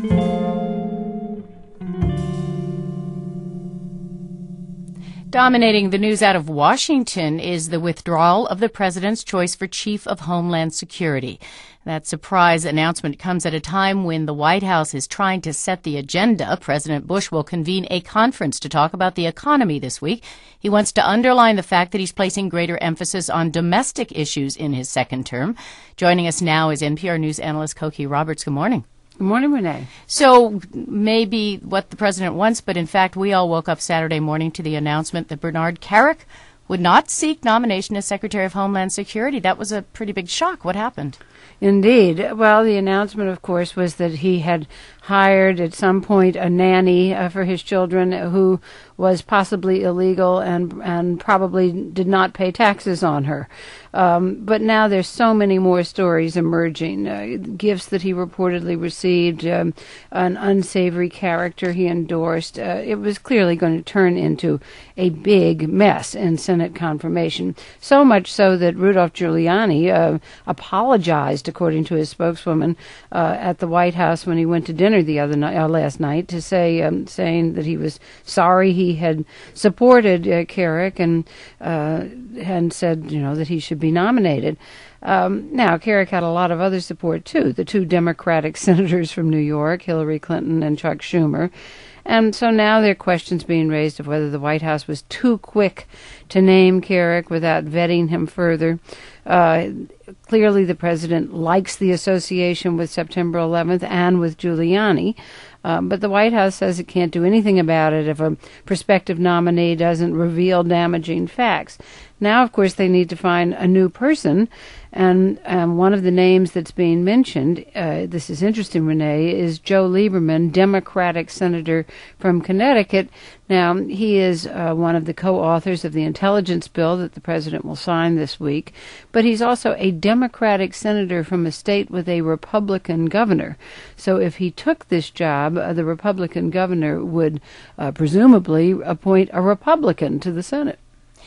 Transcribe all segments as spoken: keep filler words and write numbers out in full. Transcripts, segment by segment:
Dominating the news out of Washington is the withdrawal of the president's choice for Chief of Homeland Security. That surprise announcement comes at a time when the White House is trying to set the agenda. President Bush will convene a conference to talk about the economy this week. He wants to underline the fact that he's placing greater emphasis on domestic issues in his second term. Joining us now is N P R News analyst Cokie Roberts. Good morning. Good morning, Renee. So maybe what the president wants, but in fact we all woke up Saturday morning to the announcement that Bernard Kerik would not seek nomination as Secretary of Homeland Security. That was a pretty big shock. What happened? Indeed. Well, the announcement, of course, was that he had hired at some point a nanny uh, for his children who was possibly illegal and and probably did not pay taxes on her. Um, but now there's so many more stories emerging. Uh, gifts that he reportedly received, um, an unsavory character he endorsed. Uh, it was clearly going to turn into a big mess in Senate confirmation. So much so that Rudolph Giuliani uh, apologized, according to his spokeswoman, uh, at the White House when he went to dinner the other night, uh, last night, to say, um, saying that he was sorry he had supported uh, Kerik and uh, and said, you know, that he should be nominated. Um, now, Kerik had a lot of other support too. The two Democratic senators from New York, Hillary Clinton and Chuck Schumer. And so now there are questions being raised of whether the White House was too quick to name Kerik without vetting him further. Uh, clearly, the president likes the association with September eleventh and with Giuliani, uh, but the White House says it can't do anything about it if a prospective nominee doesn't reveal damaging facts. Now, of course, they need to find a new person, and um, one of the names that's being mentioned, uh, this is interesting, Renee, is Joe Lieberman, Democratic senator from Connecticut. Now, he is uh, one of the co-authors of the intelligence bill that the president will sign this week, but he's also a Democratic senator from a state with a Republican governor. So if he took this job, uh, the Republican governor would uh, presumably appoint a Republican to the Senate.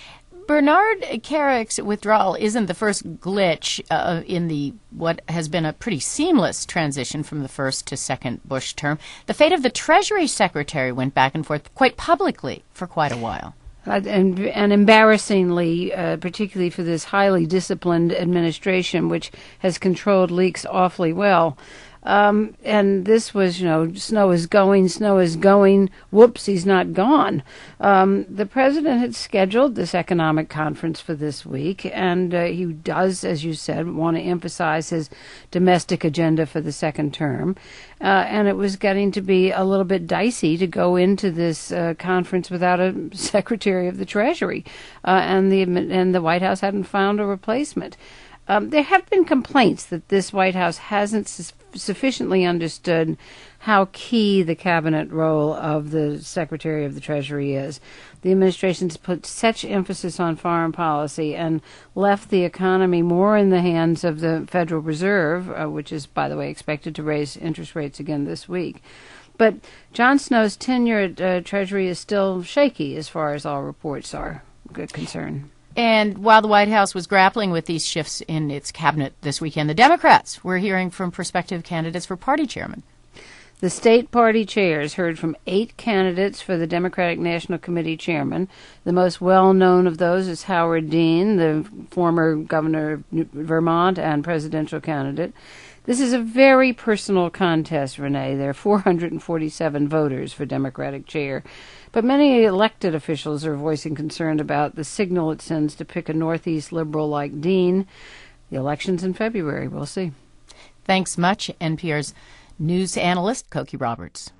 Bernard Kerik's withdrawal isn't the first glitch uh, in the what has been a pretty seamless transition from the first to second Bush term. The fate of the Treasury Secretary went back and forth quite publicly for quite a while. Uh, and, and embarrassingly, uh, particularly for this highly disciplined administration, which has controlled leaks awfully well. Um, and this was, you know, snow is going, snow is going, whoops, he's not gone. Um, the president had scheduled this economic conference for this week, and uh, he does, as you said, want to emphasize his domestic agenda for the second term. Uh, and it was getting to be a little bit dicey to go into this uh, conference without a Secretary of the Treasury, uh, and the and the White House hadn't found a replacement. Um, there have been complaints that this White House hasn't su- sufficiently understood how key the cabinet role of the Secretary of the Treasury is. The administration's put such emphasis on foreign policy and left the economy more in the hands of the Federal Reserve, uh, which is, by the way, expected to raise interest rates again this week. But Jon Snow's tenure at uh, Treasury is still shaky as far as all reports are concerned. And while the White House was grappling with these shifts in its cabinet this weekend, the Democrats were hearing from prospective candidates for party chairman. The state party chairs heard from eight candidates for the Democratic National Committee chairman. The most well-known of those is Howard Dean, the former governor of Vermont and presidential candidate. This is a very personal contest, Renee. There are four hundred forty-seven voters for Democratic chair. But many elected officials are voicing concern about the signal it sends to pick a Northeast liberal like Dean. The election's in February. We'll see. Thanks much, N P R's news analyst, Cokie Roberts.